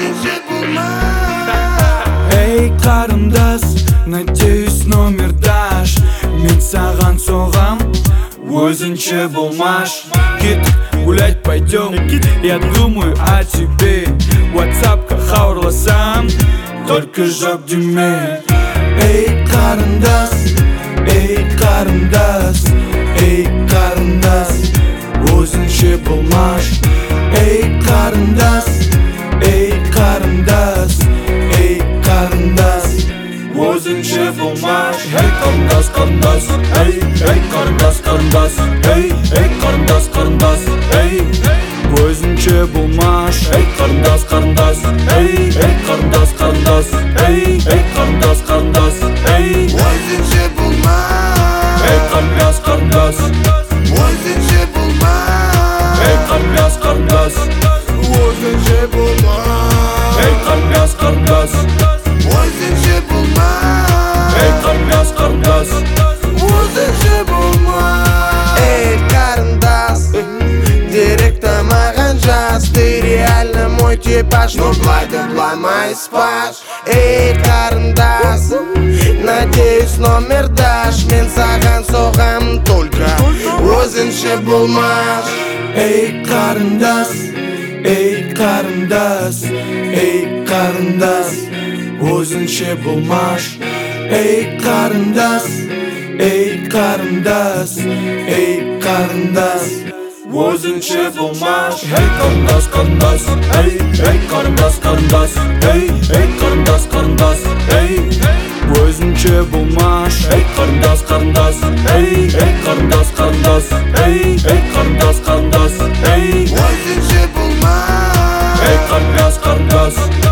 өзінше болмаш. Эй, қарындас, надеюсь, номер дашь. Мен саған соғам, өзінше болмаш. Кеттік, гулять пойдем. Я думаю о тебе. Whatsapp'қа хабарласам, только жоқ деме. Эй, қарындас, эй, қарындас, эй, қарындас, өзінше болмаш. Эй, қарындас, эй, қарындас, эй, қарындас, өзінше болмаш. Эй, қарындас, қарындас, эй, эй, қарындас, қарындас, эй, эй, қарындас, қарындас, эй, өзінше болмаш. Эй, қарындас, қарындас, эй, эй, қарындас, қарындас, эй, эй, қарындас, қарындас, эй, Өзінше болмаш. эй, қарындас, қарындас, Өзінше болмаш. эй, қарындас, қарындас, Өзінше болмаш. эй, қарындас, қарындас, Өзінше болмаш. эй, қарындас, қарындас, Өзінше болмаш. Эй, қарындас, директа маған жаз. Ты реально мой типаж, но былай да былай спаш. Эй, қарындас, надеюсь, номер дашь. Мен саған соғам, только өзінше болмаш. эй, қарындас, эй, қарындас, эй, қарындас, өзінше болмаш. Эй, қарындас, эй, қарындас, эй, қарындас, өзінше болмаш. Эй, қарындас, қарындас, эй, эй, қарындас, қарындас, эй, эй, қарындас, қарындас, эй, өзінше болмаш. Эй, қарындас, қарындас, эй, эй, қарындас, қарындас, эй, эй, қарындас, қарындас, эй, Өзінше болмаш. эй, қарындас, қарындас,